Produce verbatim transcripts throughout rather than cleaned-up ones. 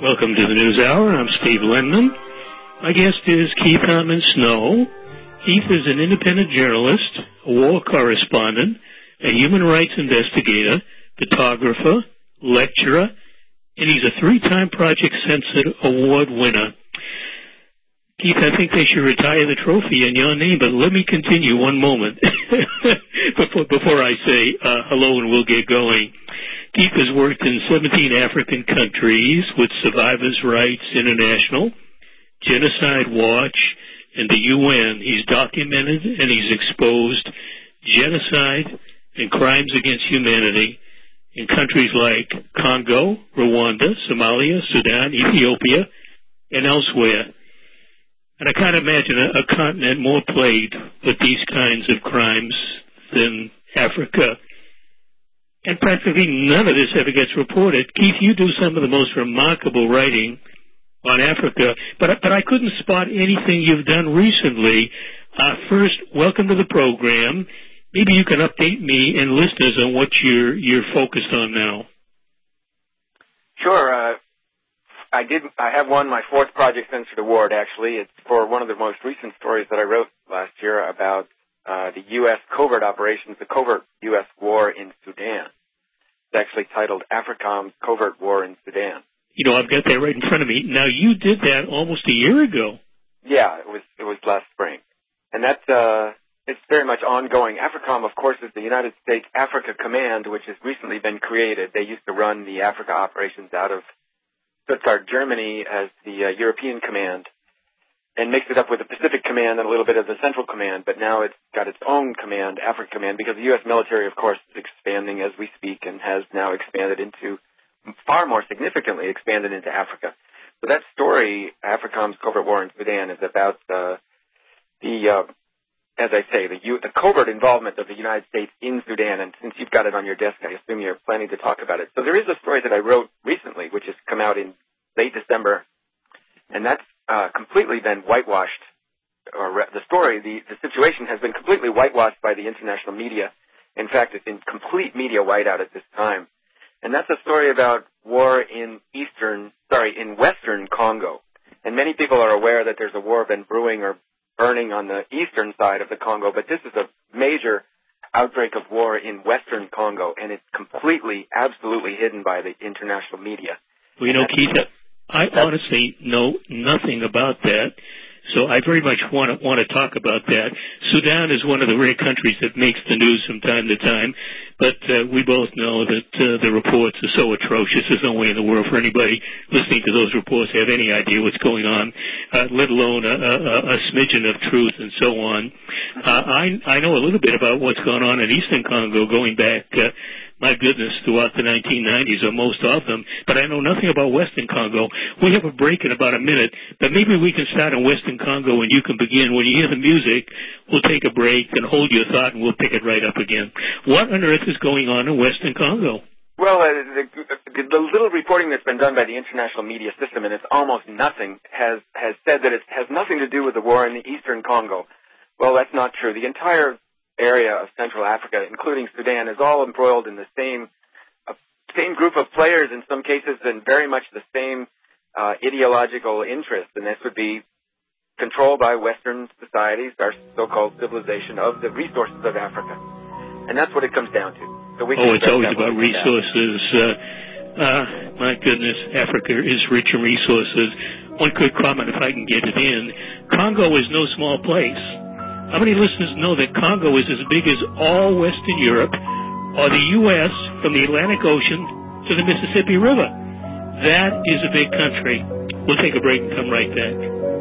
Welcome to the News Hour. I'm Steve Lindman. My guest is Keith Hartman Snow. Keith is an independent journalist, a war correspondent, a human rights investigator, photographer, lecturer, and he's a three-time Project Censored Award winner. Keith, I think they should retire the trophy in your name, but let me continue one moment before, before I say uh, hello and we'll get going. Keith has worked in seventeen African countries with Survivors' Rights International, Genocide Watch, and the U N. He's documented and he's exposed genocide and crimes against humanity in countries like Congo, Rwanda, Somalia, Sudan, Ethiopia, and elsewhere. And I can't imagine a, a continent more plagued with these kinds of crimes than Africa. And practically none of this ever gets reported. Keith, you do some of the most remarkable writing on Africa, but, but I couldn't spot anything you've done recently. Uh, first, welcome to the program. Maybe you can update me and listeners on what you're, you're focused on now. Sure. Uh, I did. I have won my fourth Project Censored Award, actually. It's for one of the most recent stories that I wrote last year about uh, the U S covert operations, the covert U S war in Sudan. It's actually titled AFRICOM's Covert War in Sudan. You know, I've got that right in front of me. Now, you did that almost a year ago. Yeah, it was it was last spring. And that, uh, it's very much ongoing. AFRICOM, of course, is the United States Africa Command, which has recently been created. They used to run the Africa operations out of Stuttgart, Germany, as the uh, European Command, and mixed it up with the Pacific Command and a little bit of the Central Command, but now it's got its own command, Africa Command, because the U S military, of course, is expanding as we speak and has now expanded into, far more significantly expanded into Africa. So that story, AFRICOM's Covert War in Sudan, is about uh, the, uh, as I say, the, U- the covert involvement of the United States in Sudan, and since you've got it on your desk, I assume you're planning to talk about it. So there is a story that I wrote recently, which has come out in late December, and that's uh, completely been whitewashed. Or re- the story, the, the situation has been completely whitewashed by the international media. In fact, it's in complete media whiteout at this time. And that's a story about war in eastern, sorry, in western Congo. And many people are aware that there's a war been brewing or burning on the eastern side of the Congo, but this is a major outbreak of war in western Congo, and it's completely, absolutely hidden by the international media. Well, you know, Keith, I honestly know nothing about that, so I very much want to want to talk about that. Sudan is one of the rare countries that makes the news from time to time, but uh, we both know that uh, the reports are so atrocious. There's no way in the world for anybody listening to those reports to have any idea what's going on, uh, let alone a, a, a smidgen of truth and so on. Uh, I, I know a little bit about what's going on in eastern Congo going back, uh, my goodness, throughout the nineteen nineties, or most of them, but I know nothing about western Congo. We have a break in about a minute, but maybe we can start in western Congo and you can begin. When you hear the music, we'll take a break and hold your thought and we'll pick it right up again. What on earth is going on in western Congo? Well, uh, the, the, the little reporting that's been done by the international media system, and it's almost nothing, has, has said that it has nothing to do with the war in the eastern Congo. Well, that's not true. The entire area of Central Africa, including Sudan, is all embroiled in the same uh, same group of players in some cases, and very much the same uh, ideological interest, and this would be control by Western societies, our so-called civilization, of the resources of Africa. And that's what it comes down to. So we oh, it's always about resources. Uh, uh, my goodness, Africa is rich in resources. One quick comment, if I can get it in. Congo is no small place. How many listeners know that Congo is as big as all Western Europe or the U S from the Atlantic Ocean to the Mississippi River? That is a big country. We'll take a break and come right back.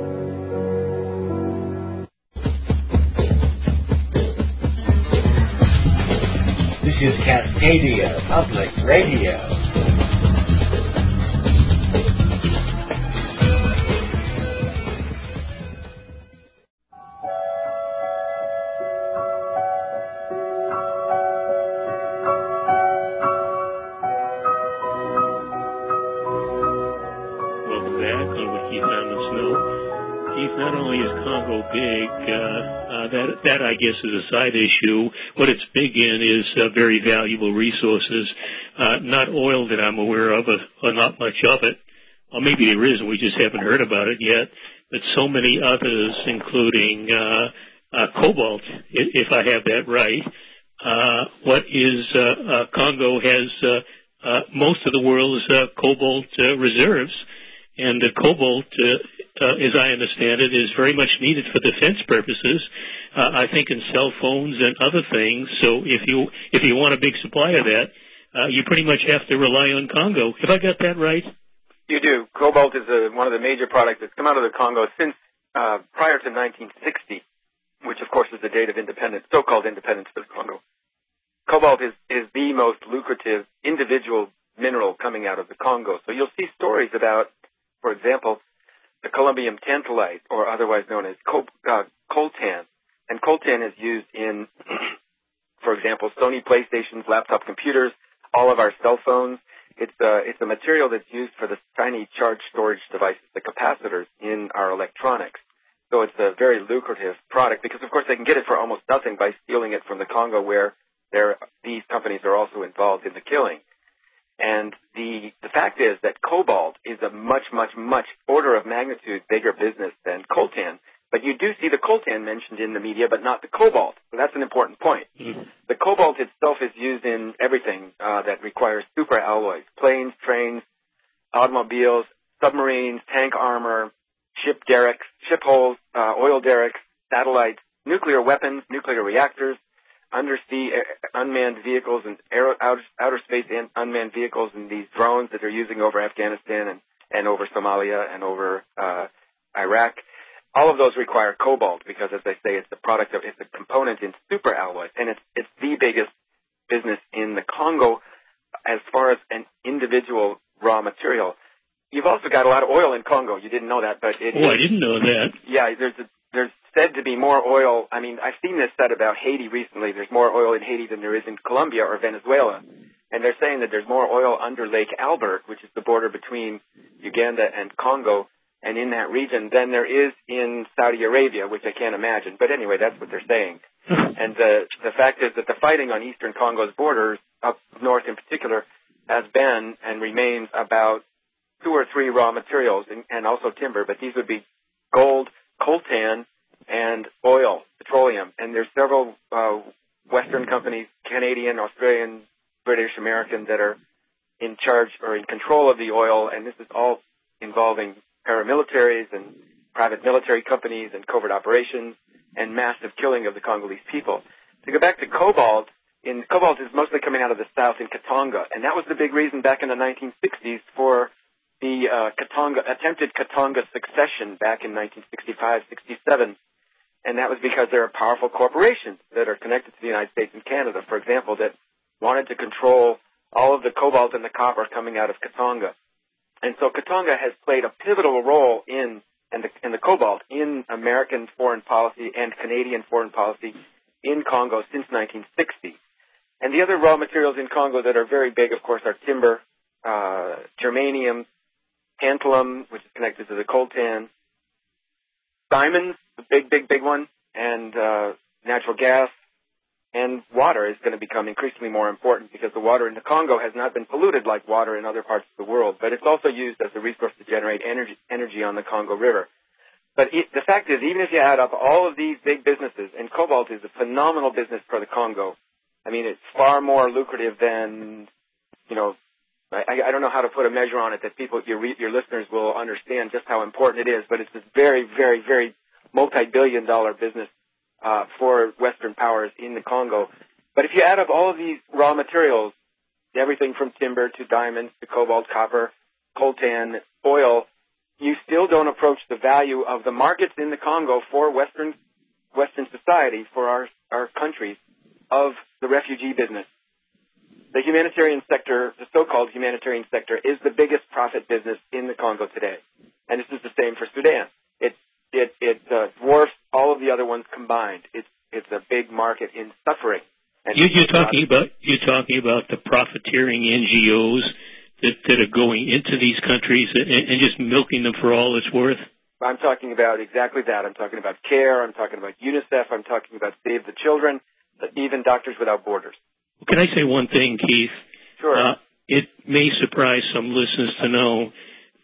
This is Cascadia Public Radio. Big, uh, uh, that, that I guess is a side issue. What it's big in is uh, very valuable resources, uh, not oil that I'm aware of, or, or not much of it, or maybe there is and we just haven't heard about it yet, but so many others, including uh, uh, cobalt, if I have that right. Uh, what is uh, uh, Congo has uh, uh, most of the world's uh, cobalt uh, reserves, and the cobalt, uh, uh, as I understand it, is very much needed for defense purposes. Uh, I think in cell phones and other things. So if you if you want a big supply of that, uh, you pretty much have to rely on Congo. Have I got that right? You do. Cobalt is a, one of the major products that's come out of the Congo since uh, prior to nineteen sixty, which of course is the date of independence, so-called independence for the Congo. Cobalt is, is the most lucrative individual mineral coming out of the Congo. So you'll see stories about, for example, the columbium tantalite, or otherwise known as col- uh, coltan. And coltan is used in, for example, Sony PlayStations, laptop computers, all of our cell phones. It's a, it's a material that's used for the tiny charge storage devices, the capacitors in our electronics. So it's a very lucrative product because, of course, they can get it for almost nothing by stealing it from the Congo, where there, these companies are also involved in the killing. And the, the fact is that cobalt is a much, much, much order of magnitude bigger business than coltan. But you do see the coltan mentioned in the media, but not the cobalt. So that's an important point. Mm-hmm. The cobalt itself is used in everything uh, that requires superalloys: planes, trains, automobiles, submarines, tank armor, ship derricks, ship hulls, uh, oil derricks, satellites, nuclear weapons, nuclear reactors, undersea uh, unmanned vehicles, and aer- outer, outer space and unmanned vehicles, and these drones that they're using over Afghanistan and, and over Somalia and over uh, Iraq. All of those require cobalt because, as I say, it's the product of, it's a component in superalloys, and it's it's the biggest business in the Congo as far as an individual raw material. You've also got a lot of oil in Congo. You didn't know that, but it oh, is, I didn't know that. Yeah, there's a, there's said to be more oil. I mean, I've seen this said about Haiti recently. There's more oil in Haiti than there is in Colombia or Venezuela, and they're saying that there's more oil under Lake Albert, which is the border between Uganda and Congo, and in that region, than there is in Saudi Arabia, which I can't imagine. But anyway, that's what they're saying. And the the fact is that the fighting on eastern Congo's borders, up north in particular, has been and remains about two or three raw materials and, and also timber, but these would be gold, coltan, and oil, petroleum. And there's several uh, Western companies, Canadian, Australian, British, American, that are in charge or in control of the oil, and this is all involving paramilitaries and private military companies and covert operations and massive killing of the Congolese people. To go back to cobalt, in, cobalt is mostly coming out of the south in Katanga, and that was the big reason back in the nineteen sixties for the uh, Katanga, attempted Katanga succession back in nineteen sixty-five sixty-seven, and that was because there are powerful corporations that are connected to the United States and Canada, for example, that wanted to control all of the cobalt and the copper coming out of Katanga. And so Katanga has played a pivotal role in, and the, and the cobalt, in American foreign policy and Canadian foreign policy in Congo since nineteen sixty. And the other raw materials in Congo that are very big, of course, are timber, uh, germanium, tantalum, which is connected to the coltan, diamonds, the big, big, big one, and uh, natural gas. And water is going to become increasingly more important because the water in the Congo has not been polluted like water in other parts of the world, but it's also used as a resource to generate energy, energy on the Congo River. But it, the fact is, even if you add up all of these big businesses, and cobalt is a phenomenal business for the Congo. I mean, it's far more lucrative than, you know, I, I don't know how to put a measure on it that people, your, your listeners will understand just how important it is, but it's this very, very, very multi-billion dollar business Uh, for Western powers in the Congo. But if you add up all of these raw materials, everything from timber to diamonds to cobalt, copper, coltan, oil, you still don't approach the value of the markets in the Congo for Western Western society, for our, our countries, of the refugee business. The humanitarian sector, the so-called humanitarian sector, is the biggest profit business in the Congo today. And this is the same for Sudan. It It, it uh, dwarfs all of the other ones combined. It's it's a big market in suffering. And you, you're talking about you're talking about the profiteering N G Os that, that are going into these countries and, and just milking them for all it's worth. I'm talking about exactly that. I'm talking about CARE. I'm talking about UNICEF. I'm talking about Save the Children. Even Doctors Without Borders. Can I say one thing, Keith? Sure. Uh, it may surprise some listeners to know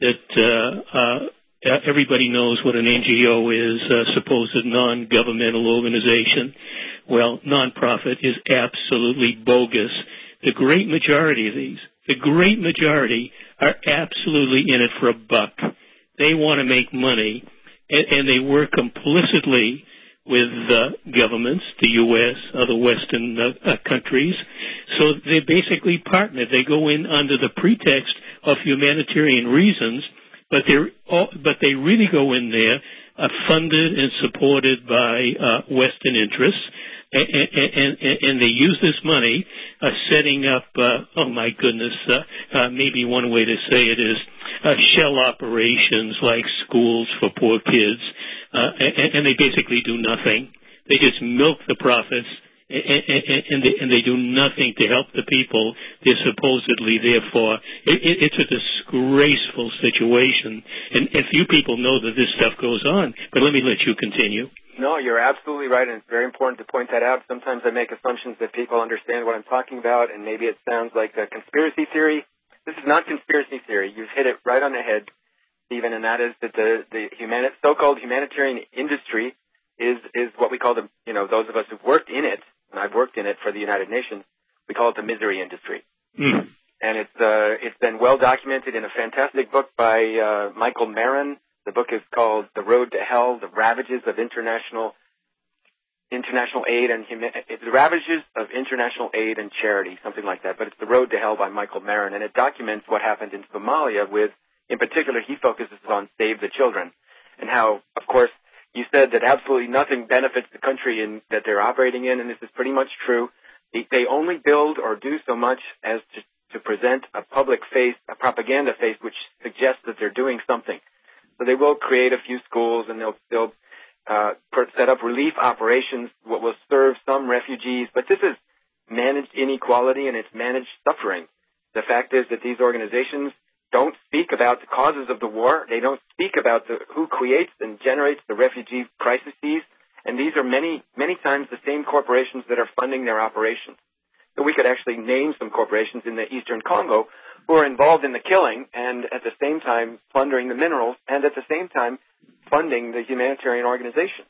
that uh, uh, everybody knows what an N G O is, a supposed non-governmental organization. Well, nonprofit is absolutely bogus. The great majority of these, the great majority are absolutely in it for a buck. They want to make money, and, and they work complicitly with uh, governments, the U S, other Western uh, uh, countries. So they're basically partnered. They go in under the pretext of humanitarian reasons, but they're all, but they really go in there uh, funded and supported by uh, Western interests, and, and, and, and they use this money uh, setting up, uh, oh my goodness, uh, uh, maybe one way to say it is uh, shell operations like schools for poor kids, uh, and, and they basically do nothing. They just milk the profits, and, and, and, they, and they do nothing to help the people they're supposedly there for. It, it, it's a disgraceful situation, and, and few people know that this stuff goes on. But let me let you continue. No, you're absolutely right, and it's very important to point that out. Sometimes I make assumptions that people understand what I'm talking about, and maybe it sounds like a conspiracy theory. This is not conspiracy theory. You've hit it right on the head, Stephen, and that is that the, the humani- so-called humanitarian industry is, is what we call the, you know, those of us who've worked in it, and I've worked in it for the United Nations, we call it the misery industry. Mm. And it's, uh, it's been well documented in a fantastic book by uh, Michael Marin. The book is called The Road to Hell, The Ravages of International International Aid and Huma- it's The Ravages of International Aid and Charity, something like that. But it's The Road to Hell by Michael Marin, and it documents what happened in Somalia with, in particular, he focuses on Save the Children, and how, of course, you said that absolutely nothing benefits the country in, that they're operating in, and this is pretty much true. They, they only build or do so much as to, to present a public face, a propaganda face, which suggests that they're doing something. So they will create a few schools, and they'll, they'll uh, set up relief operations, what will serve some refugees. But this is managed inequality, and it's managed suffering. The fact is that these organizations don't speak about the causes of the war. They don't speak about the, who creates and generates the refugee crises. And these are many, many times the same corporations that are funding their operations. So we could actually name some corporations in the Eastern Congo who are involved in the killing and at the same time plundering the minerals and at the same time funding the humanitarian organizations.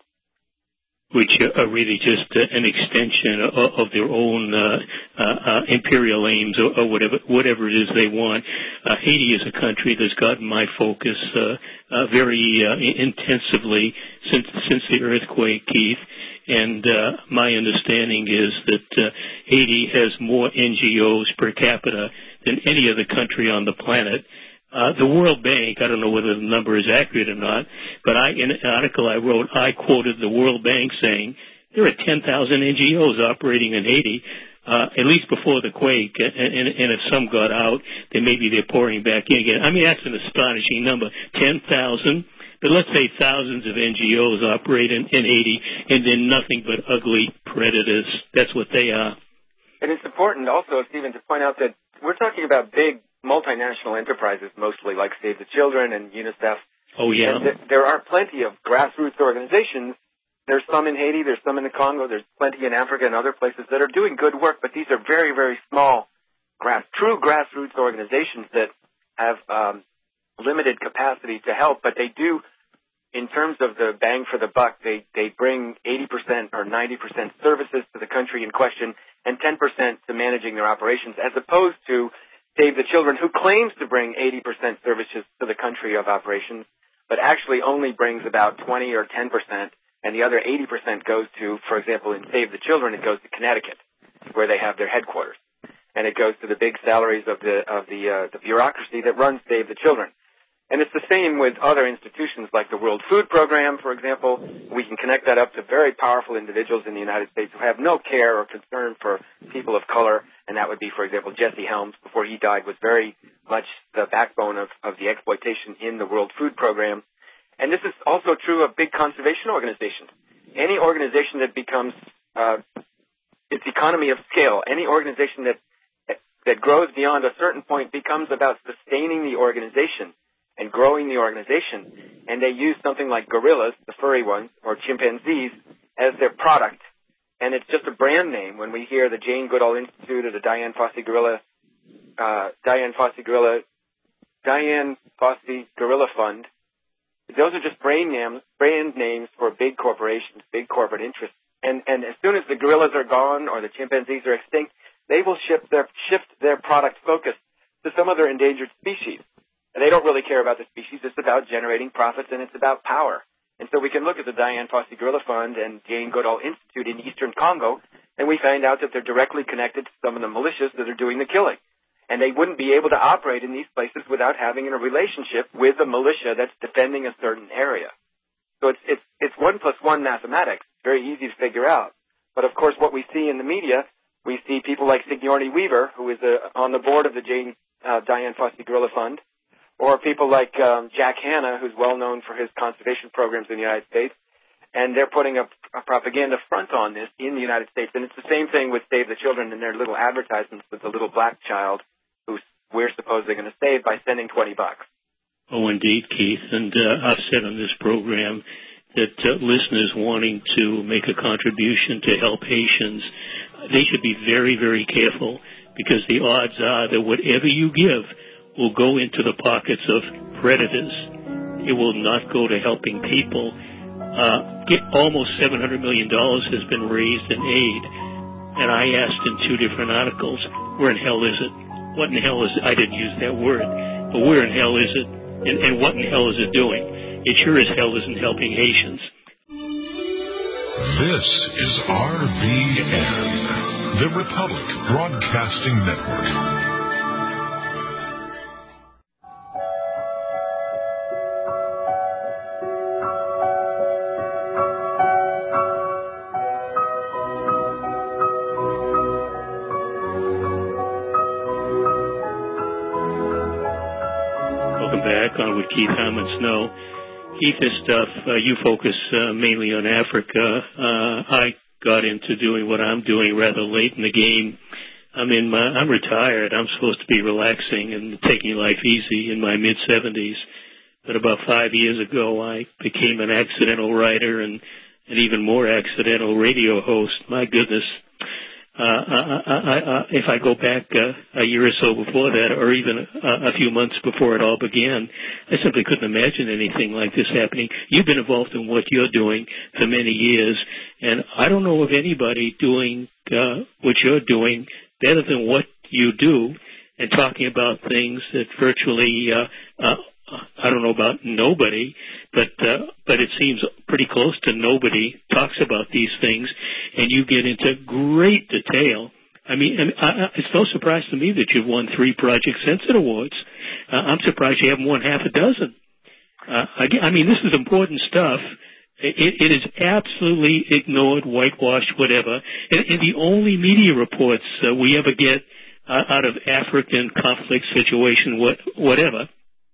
Which are really just uh, an extension of, of their own uh, uh, uh, imperial aims or, or whatever whatever it is they want. Uh, Haiti is a country that's gotten my focus uh, uh, very uh, intensively since since the earthquake, Keith. And uh, my understanding is that uh, Haiti has more N G Os per capita than any other country on the planet. Uh, the World Bank, I don't know whether the number is accurate or not, but I, in an article I wrote, I quoted the World Bank saying there are ten thousand N G Os operating in Haiti, uh, at least before the quake, and, and, and if some got out, then maybe they're pouring back in again. I mean, that's an astonishing number, ten thousand. But let's say thousands of N G Os operate in, in Haiti, and they're nothing but ugly predators. That's what they are. And it's important also, Stephen, to point out that we're talking about big multinational enterprises, mostly like Save the Children and UNICEF. Oh, yeah. And th- there are plenty of grassroots organizations. There's some in Haiti, there's some in the Congo, there's plenty in Africa and other places that are doing good work, but these are very, very small, grass, true grassroots organizations that have um, limited capacity to help, but they do, in terms of the bang for the buck, they, they bring eighty percent or ninety percent services to the country in question and ten percent to managing their operations, as opposed to Save the Children, who claims to bring eighty percent services to the country of operations, but actually only brings about twenty or ten percent, and the other eighty percent goes to, for example, in Save the Children, it goes to Connecticut, where they have their headquarters. And it goes to the big salaries of the of the uh, the bureaucracy that runs Save the Children. And it's the same with other institutions like the World Food Program, for example. We can connect that up to very powerful individuals in the United States who have no care or concern for people of color. And that would be, for example, Jesse Helms, before he died, was very much the backbone of, of the exploitation in the World Food Program. And this is also true of big conservation organizations. Any organization that becomes uh, its economy of scale, any organization that that grows beyond a certain point becomes about sustaining the organization and growing the organization, and they use something like gorillas, the furry ones, or chimpanzees, as their product. And it's just a brand name. When we hear the Jane Goodall Institute or the Dian Fossey Gorilla, uh, Dian Fossey Gorilla Dian Fossey Gorilla Fund, those are just brand names, brand names for big corporations, big corporate interests. And, and as soon as the gorillas are gone or the chimpanzees are extinct, they will shift their, shift their product focus to some other endangered species. And they don't really care about the species. It's about generating profits, and it's about power. And so we can look at the Dian Fossey Gorilla Fund and Jane Goodall Institute in eastern Congo, and we find out that they're directly connected to some of the militias that are doing the killing. And they wouldn't be able to operate in these places without having a relationship with a militia that's defending a certain area. So it's, it's, it's one plus one mathematics. It's very easy to figure out. But of course, what we see in the media, we see people like Sigourney Weaver, who is a, on the board of the Jane, uh, Dian Fossey Gorilla Fund, or people like um, Jack Hanna, who's well known for his conservation programs in the United States, and they're putting a, a propaganda front on this in the United States. And it's the same thing with Save the Children and their little advertisements with the little black child who we're supposedly going to save by sending twenty bucks. Oh, indeed, Keith. And uh, I've said on this program that uh, listeners wanting to make a contribution to help Haitians, they should be very, very careful, because the odds are that whatever you give will go into the pockets of predators. It will not go to helping people. Uh, get almost seven hundred million dollars has been raised in aid, and I asked in two different articles, where in hell is it? What in hell is it? I didn't use that word, but where in hell is it? And, and what in hell is it doing? It sure as hell isn't helping Haitians. This is R B N, the Republic Broadcasting Network. On with Keith Harmon Snow. Keith, this stuff, uh, you focus uh, mainly on Africa. Uh, I got into doing what I'm doing rather late in the game. I'm in my, I'm retired. I'm supposed to be relaxing and taking life easy in my mid seventies. But about five years ago, I became an accidental writer and an even more accidental radio host. My goodness. Uh, I, I, I, if I go back uh, a year or so before that, or even a, a few months before it all began, I simply couldn't imagine anything like this happening. You've been involved in what you're doing for many years, and I don't know of anybody doing uh, what you're doing better than what you do, and talking about things that virtually, uh, uh, I don't know about nobody, but uh, but it seems pretty close to nobody talks about these things, and you get into great detail. I mean, I, I, it's no surprise to me that you've won three Project Censored Awards. Uh, I'm surprised you haven't won half a dozen. Uh, I, I mean, this is important stuff. It, it is absolutely ignored, whitewashed, whatever. And, and the only media reports uh, we ever get uh, out of African conflict situation, what, whatever,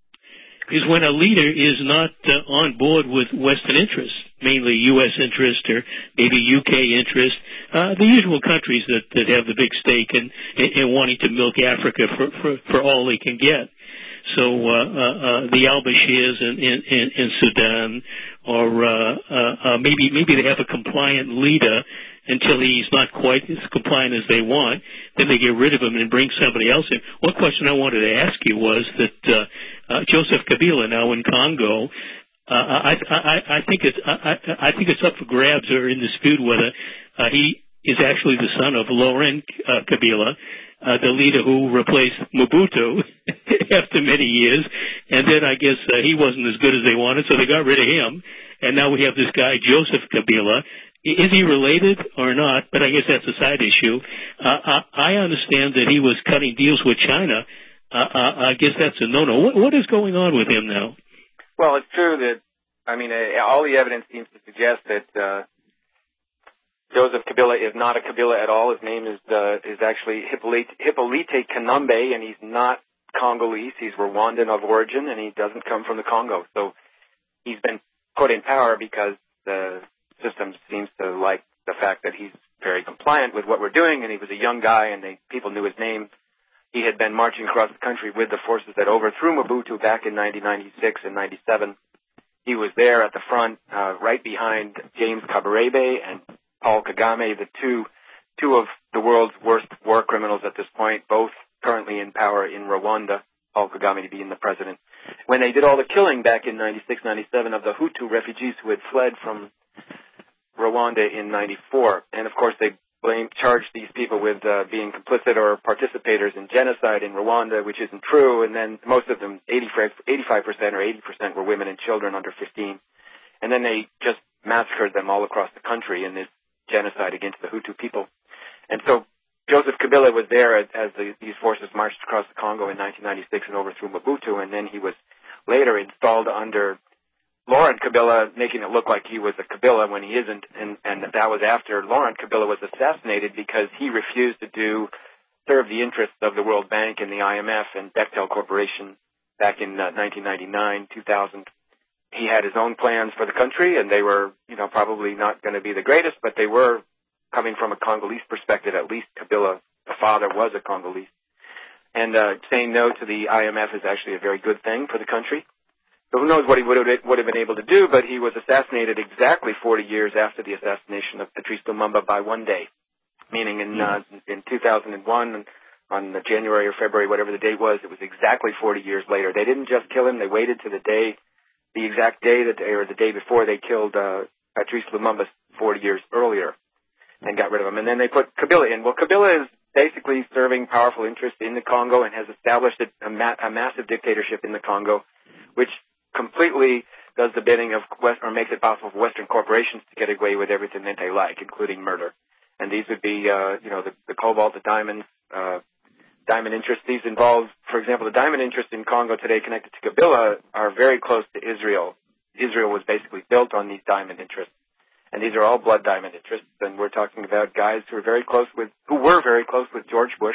is when a leader is not uh, on board with Western interests, mainly U S interest or maybe U K interest, uh, the usual countries that, that have the big stake in, in, in wanting to milk Africa for, for, for all they can get. So uh, uh, uh, the al-Bashirs in, in, in, in Sudan, or uh, uh, uh, maybe maybe they have a compliant leader until he's not quite as compliant as they want. Then they get rid of him and bring somebody else in. One question I wanted to ask you was that uh, uh, Joseph Kabila, now in Congo, uh, I, I, I think it's I, I think it's up for grabs or in dispute whether uh, he is actually the son of Laurent uh, Kabila, uh, the leader who replaced Mobutu after many years, and then I guess uh, he wasn't as good as they wanted, so they got rid of him, and now we have this guy Joseph Kabila. Is he related or not? But I guess that's a side issue. Uh, I, I understand that he was cutting deals with China. Uh, uh, I guess that's a no-no. What, what is going on with him now? Well, it's true that, I mean, uh, all the evidence seems to suggest that uh, Joseph Kabila is not a Kabila at all. His name is uh, is actually Hippolyte, Hippolyte Kanambe, and he's not Congolese. He's Rwandan of origin, and he doesn't come from the Congo. So he's been put in power because the system seems to like the fact that he's very compliant with what we're doing, and he was a young guy, and they, people knew his name. He had been marching across the country with the forces that overthrew Mobutu back in nineteen ninety-six and ninety-seven. He was there at the front, uh, right behind James Kabarebe and Paul Kagame, the two two of the world's worst war criminals at this point, both currently in power in Rwanda. Paul Kagame to be in the president. When they did all the killing back in ninety-six, ninety-seven of the Hutu refugees who had fled from Rwanda in ninety-four. And, of course, they blamed, charged these people with uh, being complicit or participators in genocide in Rwanda, which isn't true. And then most of them, eighty-five percent or eighty percent, were women and children under fifteen. And then they just massacred them all across the country in this genocide against the Hutu people. And so Joseph Kabila was there as, as the, these forces marched across the Congo in nineteen ninety-six and overthrew Mobutu, and then he was later installed under Laurent Kabila, making it look like he was a Kabila when he isn't, and, and that was after Laurent Kabila was assassinated because he refused to do serve the interests of the World Bank and the I M F and Bechtel Corporation back in uh, nineteen ninety-nine, two thousand. He had his own plans for the country, and they were, you know, probably not going to be the greatest, but they were, coming from a Congolese perspective, at least Kabila, the father, was a Congolese. And uh, saying no to the I M F is actually a very good thing for the country. So who knows what he would have, would have been able to do, but he was assassinated exactly forty years after the assassination of Patrice Lumumba by one day, meaning in uh, in two thousand one, on the January or February, whatever the date was, it was exactly forty years later. They didn't just kill him, they waited to the day, the exact day, that, or the day before they killed uh, Patrice Lumumba forty years earlier and got rid of him. And then they put Kabila in. Well, Kabila is basically serving powerful interests in the Congo and has established a, ma- a massive dictatorship in the Congo, which completely does the bidding of West, or makes it possible for Western corporations to get away with everything that they like, including murder. And these would be, uh, you know, the, the cobalt, the diamonds, uh, diamond interests. These involve, for example, the diamond interests in Congo today connected to Kabila are very close to Israel. Israel was basically built on these diamond interests. And these are all blood diamond interests. And we're talking about guys who are very close with, who were very close with George Bush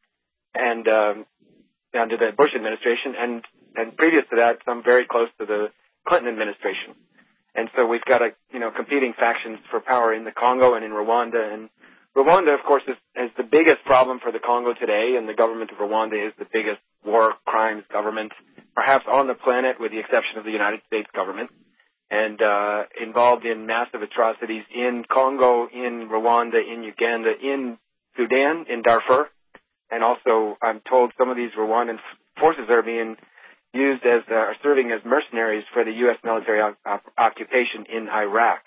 and, um, under the Bush administration, and, and previous to that, some very close to the Clinton administration. And so we've got, a, you know, competing factions for power in the Congo and in Rwanda. And Rwanda, of course, is, is the biggest problem for the Congo today, and the government of Rwanda is the biggest war crimes government, perhaps on the planet, with the exception of the United States government, and uh, involved in massive atrocities in Congo, in Rwanda, in Uganda, in Sudan, in Darfur. And also, I'm told some of these Rwandan forces are being used as, uh, are serving as mercenaries for the U S military o- op- occupation in Iraq.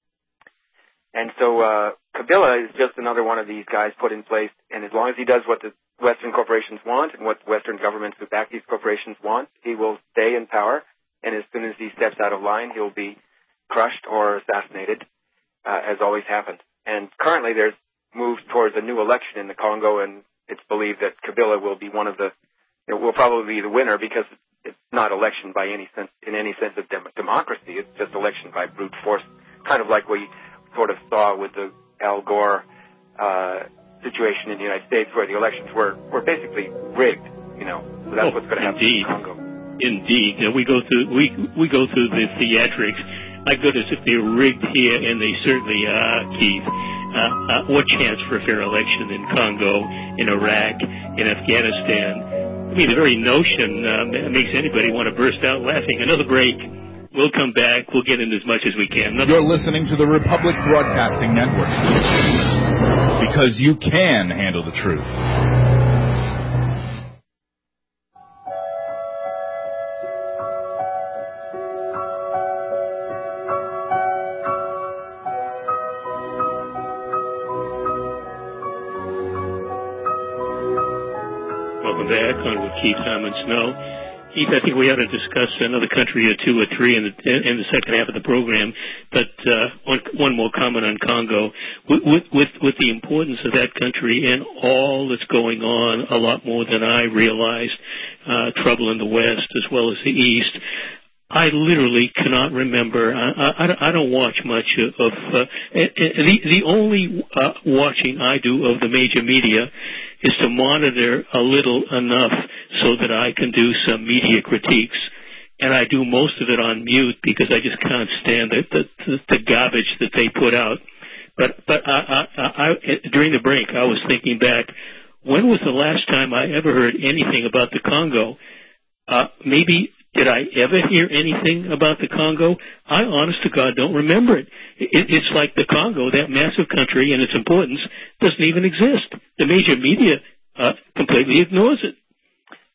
And so, uh, Kabila is just another one of these guys put in place, and as long as he does what the Western corporations want and what Western governments who back these corporations want, he will stay in power, and as soon as he steps out of line, he'll be crushed or assassinated, uh, as always happened. And currently there's moves towards a new election in the Congo, and it's believed that Kabila will be one of the, you know, will probably be the winner, because it's not election by any sense, in any sense of dem- democracy. It's just election by brute force, kind of like we sort of saw with the Al Gore uh, situation in the United States, where the elections were, were basically rigged. You know, so that's oh, what's going to happen indeed. in Congo. Indeed, uh, we go through we we go through the theatrics. My goodness, if they're rigged here, and they certainly are, Keith. Uh, uh, what chance for a fair election in Congo, in Iraq, in Afghanistan? I mean, the very notion uh, makes anybody want to burst out laughing. Another break. We'll come back. We'll get in as much as we can. Another- You're listening to the Republic Broadcasting Network, because you can handle the truth. Welcome back on with Keith Simon Snow. Keith, I think we ought to discuss another country or two or three in the, in the second half of the program. But uh, one, one more comment on Congo. With, with, with, with the importance of that country and all that's going on, a lot more than I realized, uh, trouble in the West as well as the East, I literally cannot remember. I, I, I don't watch much of, uh, the, the only uh, watching I do of the major media is to monitor a little enough so that I can do some media critiques. And I do most of it on mute because I just can't stand the, the, the garbage that they put out. But, but I, I, I, during the break, I was thinking back, when was the last time I ever heard anything about the Congo? Uh, maybe, did I ever hear anything about the Congo? I, honest to God, don't remember it. it. It's like the Congo, that massive country and its importance, doesn't even exist. The major media uh, completely ignores it.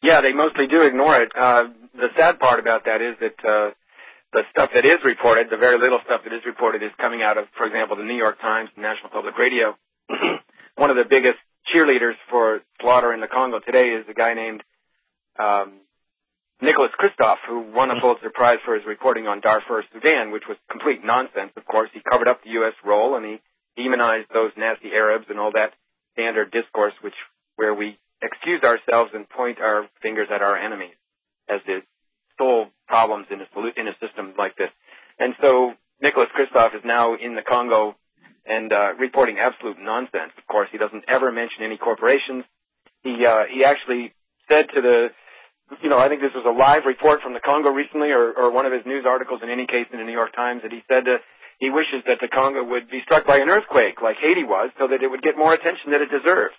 Yeah, they mostly do ignore it. Uh, the sad part about that is that uh, the stuff that is reported, the very little stuff that is reported, is coming out of, for example, the New York Times and National Public Radio. One of the biggest cheerleaders for slaughter in the Congo today is a guy named um, Nicholas Kristof, who won a Pulitzer Prize for his reporting on Darfur, Sudan, which was complete nonsense, of course. He covered up the U S role, and he demonized those nasty Arabs and all that standard discourse, which where we excuse ourselves and point our fingers at our enemies as the sole problems in a, in a system like this. And so Nicholas Kristof is now in the Congo and uh, reporting absolute nonsense. Of course, he doesn't ever mention any corporations. He uh, he actually said to the, you know, I think this was a live report from the Congo recently, or, or one of his news articles in any case in the New York Times, that he said uh, he wishes that the Congo would be struck by an earthquake like Haiti was, so that it would get more attention that it deserves.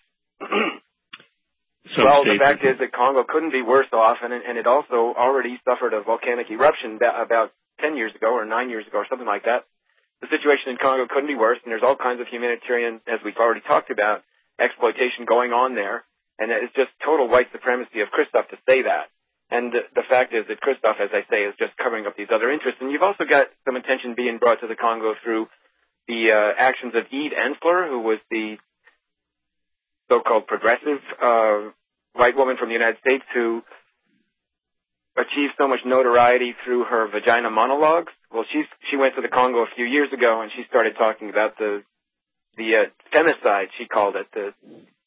Well, the fact is that Congo couldn't be worse off, and, and it also already suffered a volcanic eruption about ten years ago or nine years ago or something like that. The situation in Congo couldn't be worse, and there's all kinds of humanitarian, as we've already talked about, exploitation going on there, and it's just total white supremacy of Kristof to say that. And the, the fact is that Kristof, as I say, is just covering up these other interests. And you've also got some attention being brought to the Congo through the uh, actions of Eve Ensler, who was the so-called progressive uh, white woman from the United States who achieved so much notoriety through her vagina monologues. Well, she's, she went to the Congo a few years ago, and she started talking about the the uh, femicide, she called it, the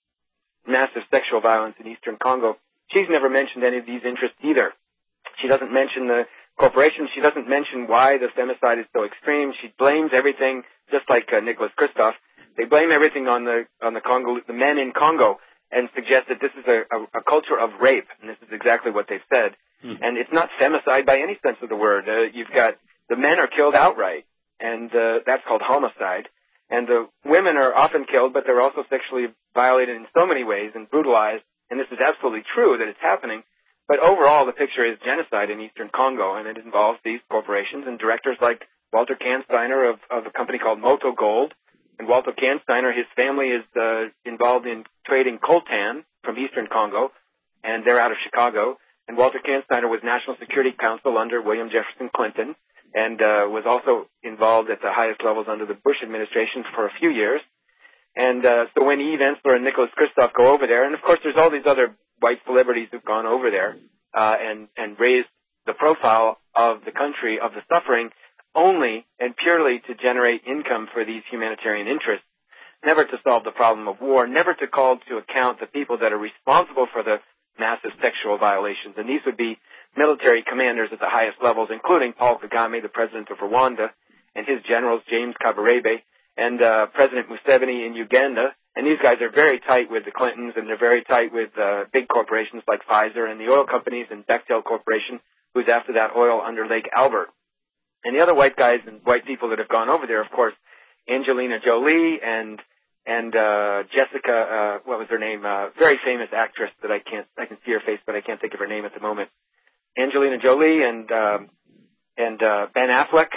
massive sexual violence in eastern Congo. She's never mentioned any of these interests either. She doesn't mention the corporations. She doesn't mention why the femicide is so extreme. She blames everything, just like uh, Nicholas Kristof. They blame everything on the on the Congo, the men in Congo, and suggest that this is a, a, a culture of rape, and this is exactly what they've said. Mm. And it's not femicide by any sense of the word. Uh, you've got the men are killed outright, and uh, that's called homicide. And the women are often killed, but they're also sexually violated in so many ways and brutalized. And this is absolutely true that it's happening. But overall, the picture is genocide in eastern Congo, and it involves these corporations and directors like Walter Kansteiner of, of a company called Moto Gold. And Walter Kansteiner, his family is uh, involved in trading coltan from eastern Congo, and they're out of Chicago. And Walter Kansteiner was National Security Counsel under William Jefferson Clinton, and uh, was also involved at the highest levels under the Bush administration for a few years. And uh, so when Eve Ensler and Nicholas Kristof go over there, and of course there's all these other white celebrities who've gone over there uh, and, and raised the profile of the country, of the suffering, only and purely to generate income for these humanitarian interests, never to solve the problem of war, never to call to account the people that are responsible for the massive sexual violations. And these would be military commanders at the highest levels, including Paul Kagame, the president of Rwanda, and his generals, James Kabarebe, and uh, President Museveni in Uganda. And these guys are very tight with the Clintons, and they're very tight with uh, big corporations like Pfizer and the oil companies and Bechtel Corporation, who's after that oil under Lake Albert. And the other white guys and white people that have gone over there, of course, Angelina Jolie and and uh, Jessica, uh, what was her name? Uh, very famous actress that I can't, I can see her face, but I can't think of her name at the moment. Angelina Jolie and um, and uh, Ben Affleck,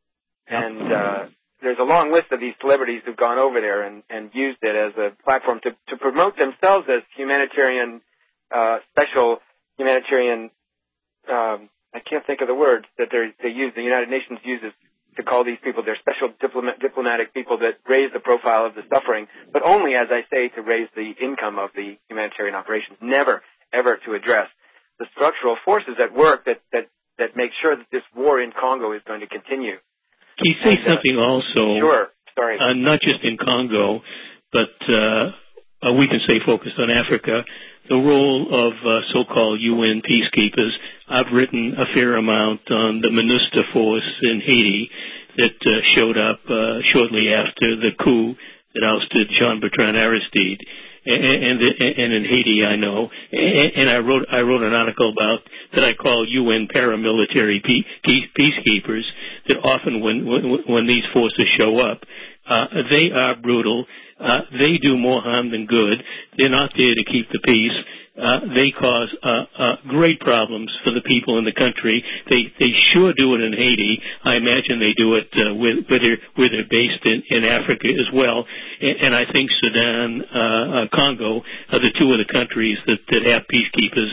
and uh, there's a long list of these celebrities who've gone over there and, and used it as a platform to, to promote themselves as humanitarian, uh, special humanitarian. Um, I can't think of the word that they use. The United Nations uses to call these people their special diplomat, diplomatic people that raise the profile of the suffering, but only, as I say, to raise the income of the humanitarian operations, never, ever to address the structural forces at work that, that, that make sure that this war in Congo is going to continue. Can you say and, uh, something also? Sure, sorry. Uh, not just in Congo, but uh, uh, we can say focused on Africa, the role of uh, so-called U N peacekeepers. I've written a fair amount on the MINUSTA force in Haiti that uh, showed up uh, shortly after the coup that ousted Jean-Bertrand Aristide. And, and, and in Haiti, I know, and, and I wrote I wrote an article about that I call U N paramilitary peacekeepers. That often, when when, when these forces show up, uh, they are brutal. Uh, they do more harm than good. They're not there to keep the peace. Uh, they cause uh, uh, great problems for the people in the country. They they sure do it in Haiti. I imagine they do it uh, with, where, they're, where they're based in, in Africa as well. And, and I think Sudan, uh, uh, Congo are the two of the countries that, that have peacekeepers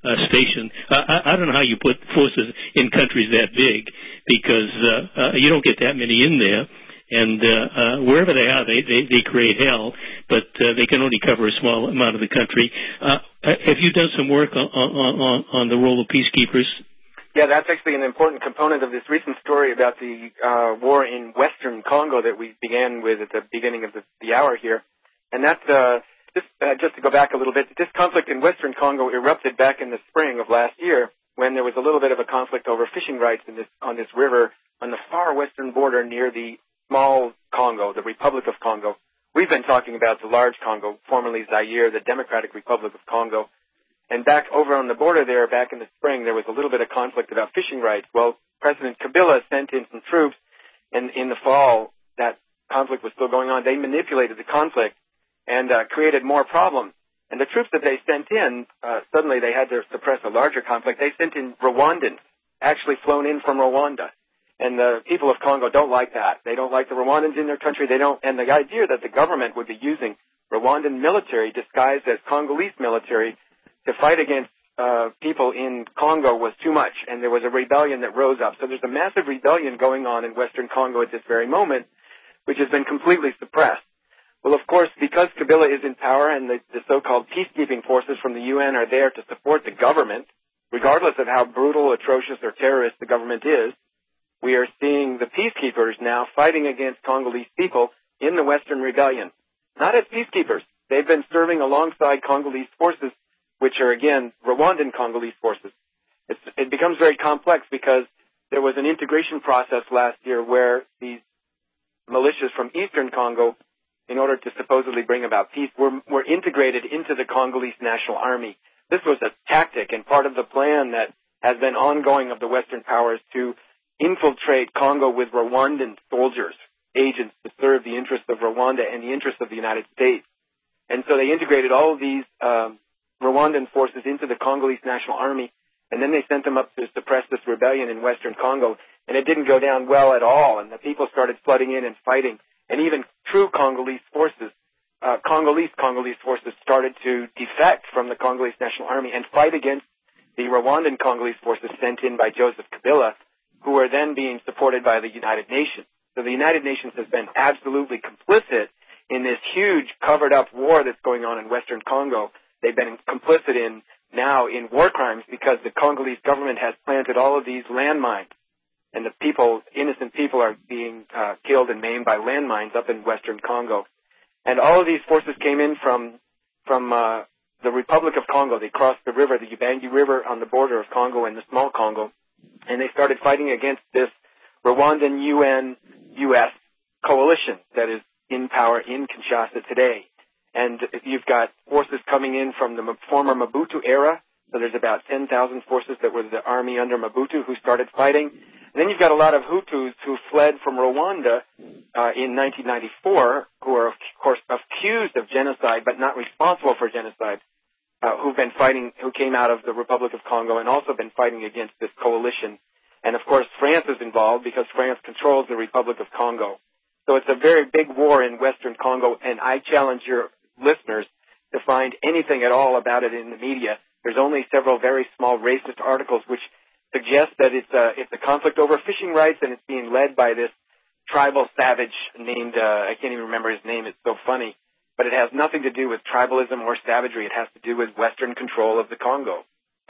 uh, stationed. Uh, I, I don't know how you put forces in countries that big, because uh, uh, you don't get that many in there. And uh, uh, wherever they are, they, they, they create hell, but uh, they can only cover a small amount of the country. Uh, have you done some work on, on, on, on the role of peacekeepers? Yeah, that's actually an important component of this recent story about the uh, war in Western Congo that we began with at the beginning of the, the hour here. And that's, uh, just, uh, just to go back a little bit, this conflict in Western Congo erupted back in the spring of last year, when there was a little bit of a conflict over fishing rights in this, on this river on the far western border near the small Congo, the Republic of Congo. We've been talking about the large Congo, formerly Zaire, the Democratic Republic of Congo. And back over on the border there, back in the spring, there was a little bit of conflict about fishing rights. Well, President Kabila sent in some troops, and in the fall, that conflict was still going on. They manipulated the conflict and uh, created more problems. And the troops that they sent in, uh, suddenly they had to suppress a larger conflict. They sent in Rwandans, actually flown in from Rwanda. And the people of Congo don't like that. They don't like the Rwandans in their country. They don't, and the idea that the government would be using Rwandan military disguised as Congolese military to fight against uh, people in Congo was too much, and there was a rebellion that rose up. So there's a massive rebellion going on in Western Congo at this very moment, which has been completely suppressed. Well, of course, because Kabila is in power and the, the so-called peacekeeping forces from the U N are there to support the government, regardless of how brutal, atrocious, or terrorist the government is, we are seeing the peacekeepers now fighting against Congolese people in the Western Rebellion. Not as peacekeepers. They've been serving alongside Congolese forces, which are, again, Rwandan Congolese forces. It's, it becomes very complex because there was an integration process last year where these militias from Eastern Congo, in order to supposedly bring about peace, were, were integrated into the Congolese National Army. This was a tactic and part of the plan that has been ongoing of the Western powers to infiltrate Congo with Rwandan soldiers, agents to serve the interests of Rwanda and the interests of the United States. And so they integrated all of these um, Rwandan forces into the Congolese National Army, and then they sent them up to suppress this rebellion in Western Congo. And it didn't go down well at all, and the people started flooding in and fighting. And even true Congolese forces, uh, Congolese Congolese forces started to defect from the Congolese National Army and fight against the Rwandan Congolese forces sent in by Joseph Kabila, who are then being supported by the United Nations. So the United Nations has been absolutely complicit in this huge covered-up war that's going on in Western Congo. They've been complicit in now in war crimes because the Congolese government has planted all of these landmines, and the people, innocent people, are being uh, killed and maimed by landmines up in Western Congo. And all of these forces came in from from uh, the Republic of Congo. They crossed the river, the Ubangi River, on the border of Congo and the small Congo. And they started fighting against this Rwandan U N U S coalition that is in power in Kinshasa today. And you've got forces coming in from the former Mobutu era. So there's about ten thousand forces that were the army under Mobutu who started fighting. And then you've got a lot of Hutus who fled from Rwanda uh, in nineteen ninety-four, who are, of course, accused of genocide but not responsible for genocide. Uh, who've been fighting, who came out of the Republic of Congo and also been fighting against this coalition. And, of course, France is involved because France controls the Republic of Congo. So it's a very big war in Western Congo, and I challenge your listeners to find anything at all about it in the media. There's only several very small racist articles which suggest that it's a, it's a conflict over fishing rights, and it's being led by this tribal savage named, uh, I can't even remember his name, it's so funny. But it has nothing to do with tribalism or savagery. It has to do with Western control of the Congo.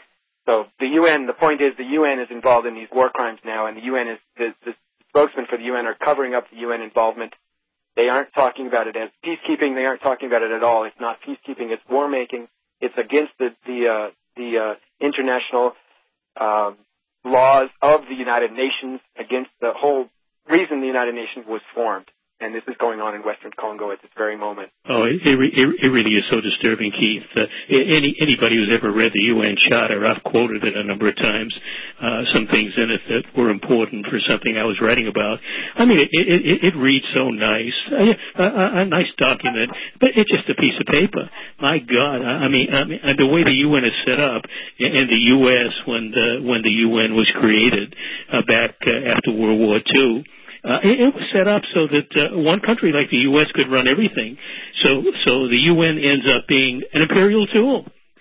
So the U N, the point is the U N is involved in these war crimes now, and the U N is, the, the spokesmen for the U N are covering up the U N involvement. They aren't talking about it as peacekeeping. They aren't talking about it at all. It's not peacekeeping. It's war making. It's against the, the, uh, the uh, international uh, laws of the United Nations, against the whole reason the United Nations was formed. And this is going on in Western Congo at this very moment. Oh, it, it, it really is so disturbing, Keith. Uh, any anybody who's ever read the U N Charter, I've quoted it a number of times, uh, some things in it that were important for something I was writing about. I mean, it, it, it reads so nice, a, a, a nice document, but it's just a piece of paper. My God, I mean, I mean the way the U N is set up, and the U S when the when the U N was created uh, back uh, after World War Two. Uh, it, it was set up so that uh, one country like the U S could run everything. So, so the U N ends up being an imperial tool.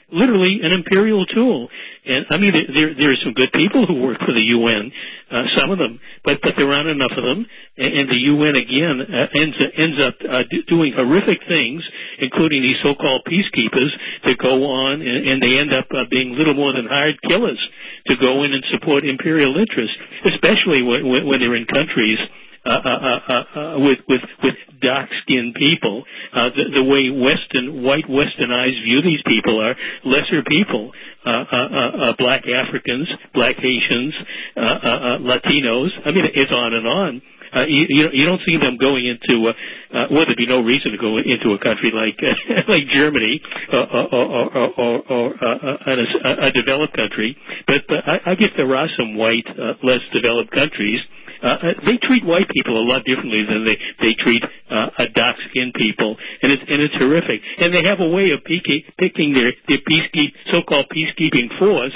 literally an imperial tool. And I mean, there there are some good people who work for the U N, uh, some of them, but but there aren't enough of them. And, and the U N again uh, ends ends up uh, do, doing horrific things, including these so-called peacekeepers that go on, and, and they end up uh, being little more than hired killers to go in and support imperial interests, especially when, when they're in countries uh, uh, uh, uh, with with with dark-skinned people. Uh, the, the way Western white Westernized view these people are lesser people. Uh, uh, uh, uh, black Africans, black Haitians, uh, uh, uh, Latinos. I mean, it's on and on. Uh, you, you, you don't see them going into, uh, uh, well, there'd be no reason to go into a country like uh, like Germany uh, or, or, or, or, or uh, a, a developed country. But, but I, I guess there are some white, uh, less developed countries. Uh, they treat white people a lot differently than they they treat uh, a dark-skinned people, and it's and it's horrific. And they have a way of picking, picking their their peacekeep, so-called peacekeeping force.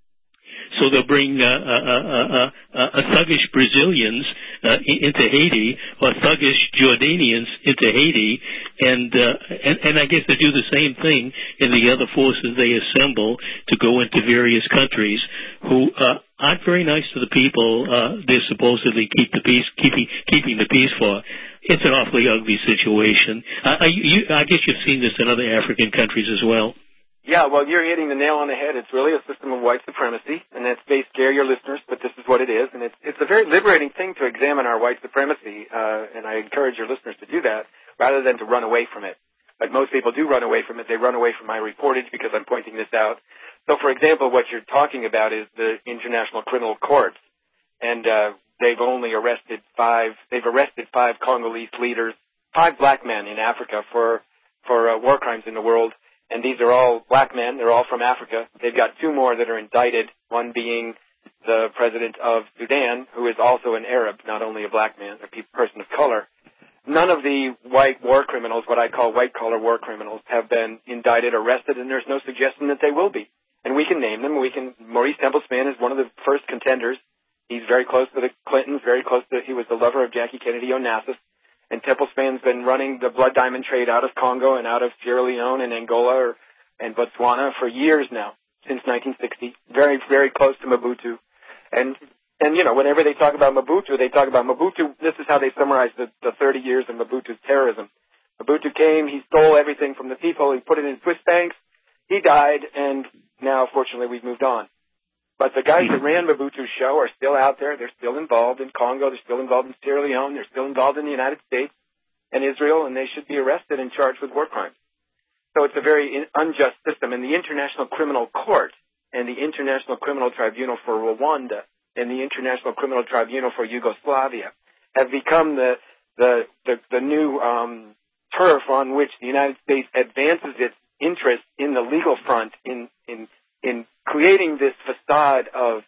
So they'll bring uh, uh, uh, uh, uh, thuggish Brazilians uh, into Haiti, or thuggish Jordanians into Haiti, and, uh, and and I guess they do the same thing in the other forces they assemble to go into various countries who uh, aren't very nice to the people uh, they're supposedly keep the peace, keeping keeping the peace for. It's an awfully ugly situation. Uh, you, I guess you've seen this in other African countries as well. Yeah, well, you're hitting the nail on the head. It's really a system of white supremacy, and that's may scare your listeners, but this is what it is. And it's it's a very liberating thing to examine our white supremacy, uh, and I encourage your listeners to do that rather than to run away from it. But most people do run away from it. They run away from my reportage because I'm pointing this out. So, for example, what you're talking about is the International Criminal Court, and uh, they've only arrested five. They've arrested five Congolese leaders, five black men in Africa for for uh, war crimes in the world. And these are all black men. They're all from Africa. They've got two more that are indicted, one being the president of Sudan, who is also an Arab, not only a black man, a person of color. None of the white war criminals, what I call white-collar war criminals, have been indicted, arrested, and there's no suggestion that they will be. And we can name them. We can. Maurice Temple-Span is one of the first contenders. He's very close to the Clintons, very close to, he was the lover of Jackie Kennedy Onassis. And Temple-Span's been running the blood diamond trade out of Congo and out of Sierra Leone and Angola or, and Botswana for years now, since nineteen sixty. Very, very close to Mobutu. And, and you know, whenever they talk about Mobutu, they talk about Mobutu. This is how they summarize the, the thirty years of Mobutu's terrorism. Mobutu came, he stole everything from the people, he put it in Swiss banks, he died, and now, fortunately, we've moved on. But the guys that ran Mobutu's show are still out there. They're still involved in Congo. They're still involved in Sierra Leone. They're still involved in the United States and Israel, and they should be arrested and charged with war crimes. So it's a very unjust system. And the International Criminal Court and the International Criminal Tribunal for Rwanda and the International Criminal Tribunal for Yugoslavia have become the the the, the new um, turf on which the United States advances its interest in the legal front in in in creating this facade of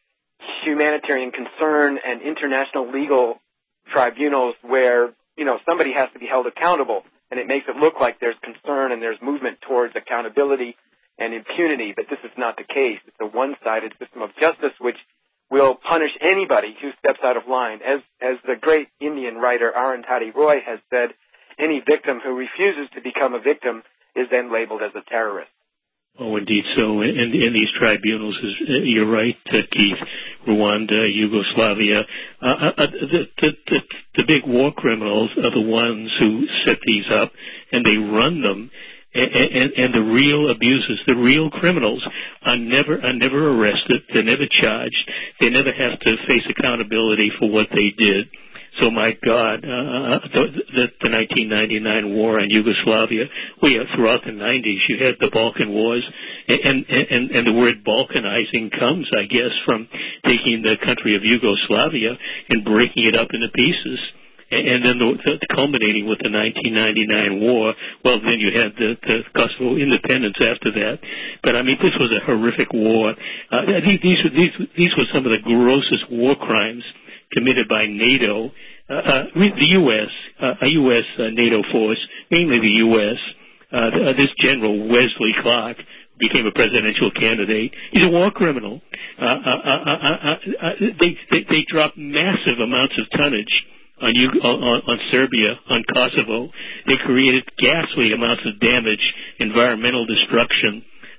humanitarian concern and international legal tribunals where, you know, somebody has to be held accountable, and it makes it look like there's concern and there's movement towards accountability and impunity, but this is not the case. It's a one-sided system of justice which will punish anybody who steps out of line. As as the great Indian writer Arundhati Roy has said, any victim who refuses to become a victim is then labeled as a terrorist. Oh, indeed so. And in these tribunals, is, you're right, uh, Keith, Rwanda, Yugoslavia, uh, uh, the, the, the, the big war criminals are the ones who set these up, and they run them. And, and, and the real abusers, the real criminals, are never are never arrested. They're never charged. They never have to face accountability for what they did. So, my God, uh, the, the, the nineteen ninety-nine war in Yugoslavia, well, yeah, throughout the nineties, you had the Balkan Wars, and, and, and the word Balkanizing comes, I guess, from taking the country of Yugoslavia and breaking it up into pieces. And then the, the culminating with the nineteen ninety-nine war, well, then you had the, the Kosovo independence after that. But, I mean, this was a horrific war. Uh, these, these, these, these were some of the grossest war crimes committed by NATO, uh, uh, the U S, uh, a U S uh, NATO force, mainly the U S. Uh, this General Wesley Clark became a presidential candidate. He's a war criminal. Uh, uh, uh, uh, uh, uh, they, they, they dropped massive amounts of tonnage on, on, on Serbia, on Kosovo. They created ghastly amounts of damage, environmental destruction.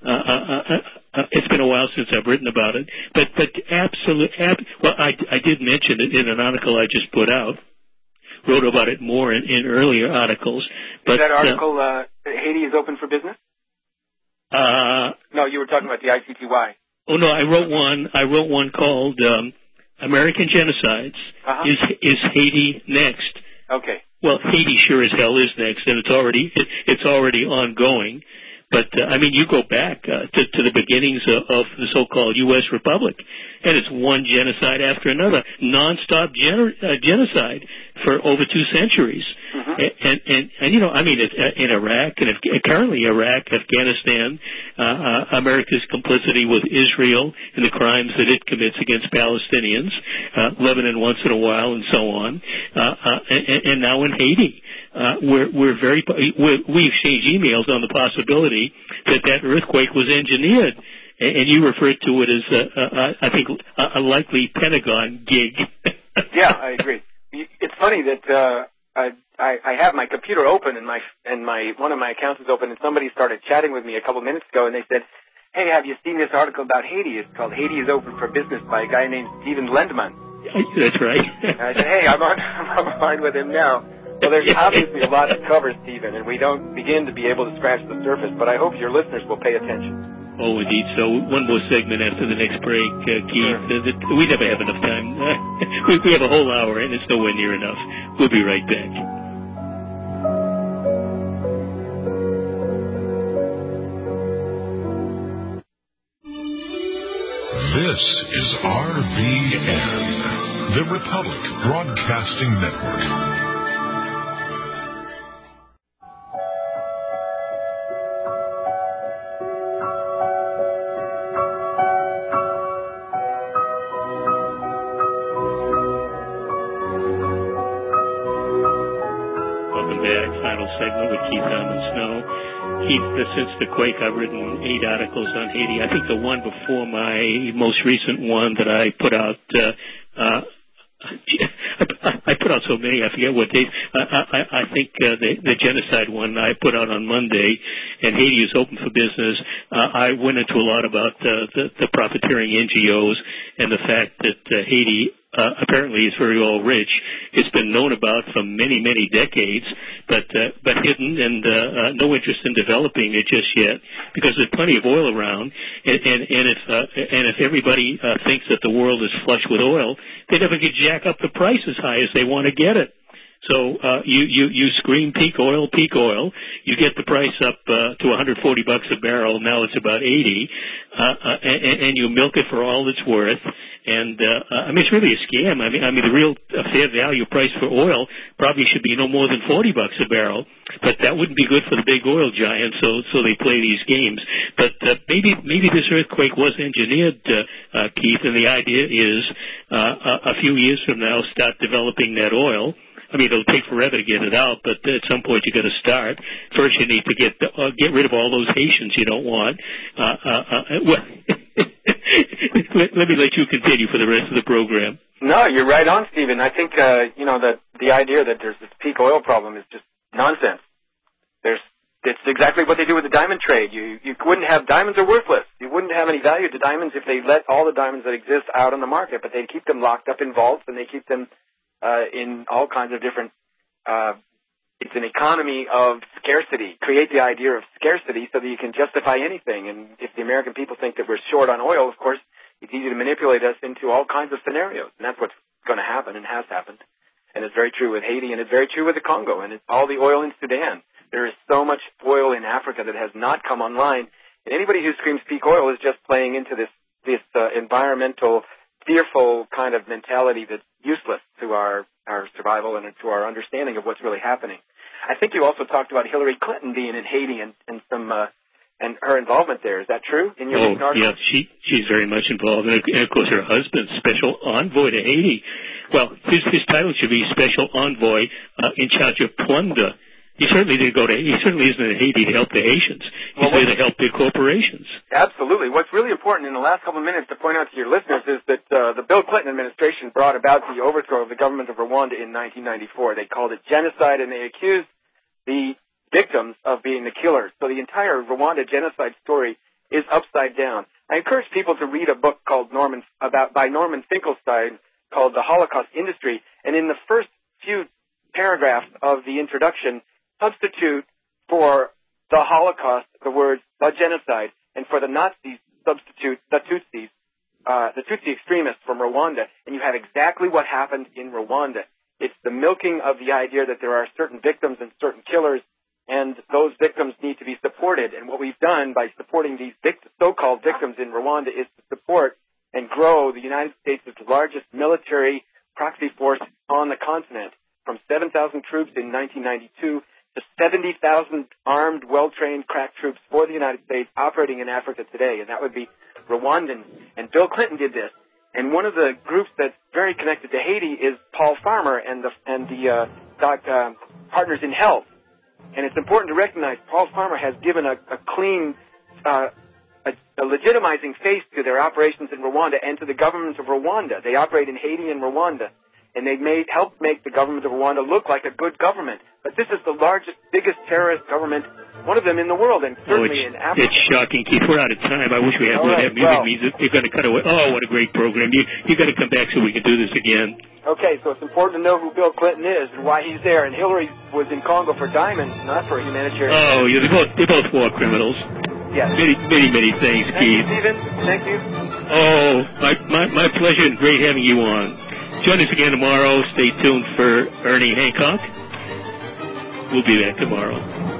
Uh, uh, uh, uh, it's been a while since I've written about it, but but absolute. Ab, well, I I did mention it in an article I just put out. Wrote about it more in, in earlier articles. But Is that article uh, Haiti is open for business? Uh, no, you were talking about the I C T Y. Oh no, I wrote one. I wrote one called um, "American Genocides." Uh-huh. Is is Haiti next? Okay. Well, Haiti sure as hell is next, and it's already it, it's already ongoing. But uh, I mean, you go back uh, to, to the beginnings of, of the so-called U S Republic, and it's one genocide after another, nonstop gener- uh, genocide for over two centuries. Mm-hmm. And, and, and, and, you know, I mean, it, uh, in Iraq, and if, currently Iraq, Afghanistan, uh, uh, America's complicity with Israel and the crimes that it commits against Palestinians, uh, Lebanon once in a while, and so on, uh, uh, and, and now in Haiti. Uh, we're, we're very, we're, we exchange emails on the possibility that that earthquake was engineered. And, and you referred to it as, a, a, I think, a, a likely Pentagon gig. Yeah, I agree. It's funny that, uh, I, I have my computer open and my, and my, one of my accounts is open and somebody started chatting with me a couple minutes ago and they said, hey, have you seen this article about Haiti? It's called Haiti is Open for Business by a guy named Steven Lendman. That's right. And I said, hey, I'm on, I'm on line with him now. Well, there's obviously a lot to cover, Stephen, and we don't begin to be able to scratch the surface, but I hope your listeners will pay attention. Oh, indeed. So one more segment after the next break, uh, Keith. Sure. Uh, we never have enough time. we, we have a whole hour, and it's nowhere near enough. We'll be right back. This is R B N, the Republic Broadcasting Network. Segment with Keith Alman Snow. Keith, since the quake, I've written eight articles on Haiti. I think the one before my most recent one that I put out, uh, uh, I put out so many, I forget what days. I, I, I think uh, the, the genocide one I put out on Monday, and Haiti is open for business. Uh, I went into a lot about uh, the, the profiteering N G Os and the fact that uh, Haiti uh, apparently is very oil rich. It's been known about for many, many decades, but uh, but hidden and uh, uh, no interest in developing it just yet because there's plenty of oil around. And, and, and if uh, and if everybody uh, thinks that the world is flush with oil, they never could jack up the price as high as they want to get it. So uh, you, you, you scream peak oil, peak oil. You get the price up uh, to one hundred forty bucks a barrel. Now it's about eighty, uh, uh, and, and you milk it for all it's worth. And uh, I mean, it's really a scam. I mean, I mean, the real uh, fair value price for oil probably should be no more than forty bucks a barrel. But that wouldn't be good for the big oil giants. So, so they play these games. But uh, maybe, maybe this earthquake was engineered, uh, uh, Keith. And the idea is, uh, a few years from now, start developing that oil. I mean, it'll take forever to get it out, but at some point you got to start. First, you need to get uh, get rid of all those Haitians you don't want. Uh, uh, uh, well, let, let me let you continue for the rest of the program. No, you're right on, Stephen. I think uh, you know that the idea that there's this peak oil problem is just nonsense. There's it's exactly what they do with the diamond trade. You you wouldn't have diamonds are worthless. You wouldn't have any value to diamonds if they let all the diamonds that exist out on the market, but they keep them locked up in vaults and they keep them Uh, in all kinds of different, uh, it's an economy of scarcity. Create the idea of scarcity so that you can justify anything. And if the American people think that we're short on oil, of course, it's easy to manipulate us into all kinds of scenarios. And that's what's going to happen and has happened. And it's very true with Haiti, and it's very true with the Congo, and it's all the oil in Sudan. There is so much oil in Africa that has not come online. And anybody who screams peak oil is just playing into this, this uh, environmental, fearful kind of mentality that's useless to our, our survival and to our understanding of what's really happening. I think you also talked about Hillary Clinton being in Haiti and, and some uh, and her involvement there. Is that true? In your oh, article? yeah, she she's very much involved, and of course her husband, Special Envoy to Haiti. Well, his his title should be Special Envoy uh, in charge of plunder. He certainly didn't go to. He certainly isn't in Haiti to help the Haitians. He's well, there to help big corporations. Absolutely. What's really important in the last couple of minutes to point out to your listeners is that uh, the Bill Clinton administration brought about the overthrow of the government of Rwanda in nineteen ninety-four. They called it genocide, and they accused the victims of being the killers. So the entire Rwanda genocide story is upside down. I encourage people to read a book called Norman about by Norman Finkelstein called The Holocaust Industry, and in the first few paragraphs of the introduction, substitute for the Holocaust the words the genocide, and for the Nazis substitute the Tutsis, uh, the Tutsi extremists from Rwanda, and you have exactly what happened in Rwanda. It's the milking of the idea that there are certain victims and certain killers, and those victims need to be supported. And what we've done by supporting these vict- so-called victims in Rwanda is to support and grow the United States' largest military proxy force on the continent, from seven thousand troops in nineteen ninety-two to seventy thousand armed, well-trained crack troops for the United States operating in Africa today, and that would be Rwandans. And Bill Clinton did this. And one of the groups that's very connected to Haiti is Paul Farmer and the and the uh, doc, uh, Partners in Health. And it's important to recognize Paul Farmer has given a, a clean, uh, a, a legitimizing face to their operations in Rwanda and to the government of Rwanda. They operate in Haiti and Rwanda, and they've made helped make the government of Rwanda look like a good government. But this is the largest, biggest terrorist government, one of them in the world, and certainly oh, in Africa. It's shocking, Keith. We're out of time. I wish we had All more right, of that music. well, Means you're going to cut away. Oh, what a great program. You you got to come back so we can do this again. Okay, so it's important to know who Bill Clinton is and why he's there. And Hillary was in Congo for diamonds, not for humanitarian. Oh, yeah, they're both they're both war criminals. Yes. Many many many thanks, Thank Keith. you, Stephen. Thank you. Oh, my, my my pleasure and great having you on. Join us again tomorrow. Stay tuned for Ernie Hancock. We'll be back tomorrow.